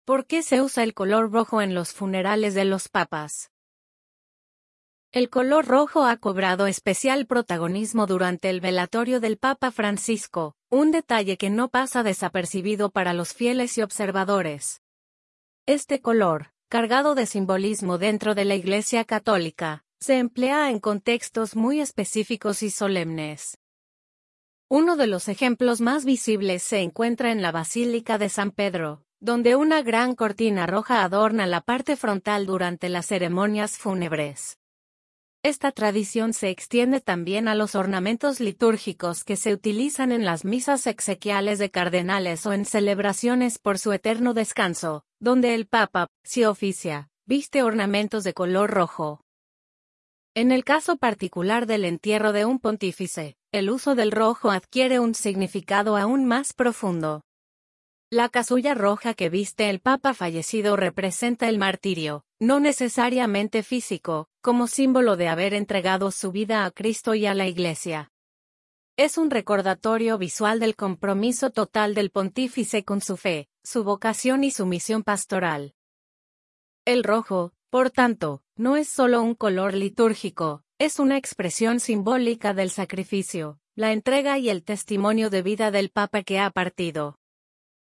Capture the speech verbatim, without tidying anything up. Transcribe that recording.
¿Por qué se usa el color rojo en los funerales de los papas? El color rojo ha cobrado especial protagonismo durante el velatorio del Papa Francisco, un detalle que no pasa desapercibido para los fieles y observadores. Este color, cargado de simbolismo dentro de la Iglesia Católica, se emplea en contextos muy específicos y solemnes. Uno de los ejemplos más visibles se encuentra en la Basílica de San Pedro, donde una gran cortina roja adorna la parte frontal durante las ceremonias fúnebres. Esta tradición se extiende también a los ornamentos litúrgicos que se utilizan en las misas exequiales de cardenales o en celebraciones por su eterno descanso, donde el Papa, si oficia, viste ornamentos de color rojo. En el caso particular del entierro de un pontífice, el uso del rojo adquiere un significado aún más profundo. La casulla roja que viste el Papa fallecido representa el martirio, no necesariamente físico, como símbolo de haber entregado su vida a Cristo y a la Iglesia. Es un recordatorio visual del compromiso total del pontífice con su fe, su vocación y su misión pastoral. El rojo, por tanto, no es solo un color litúrgico, es una expresión simbólica del sacrificio, la entrega y el testimonio de vida del Papa que ha partido.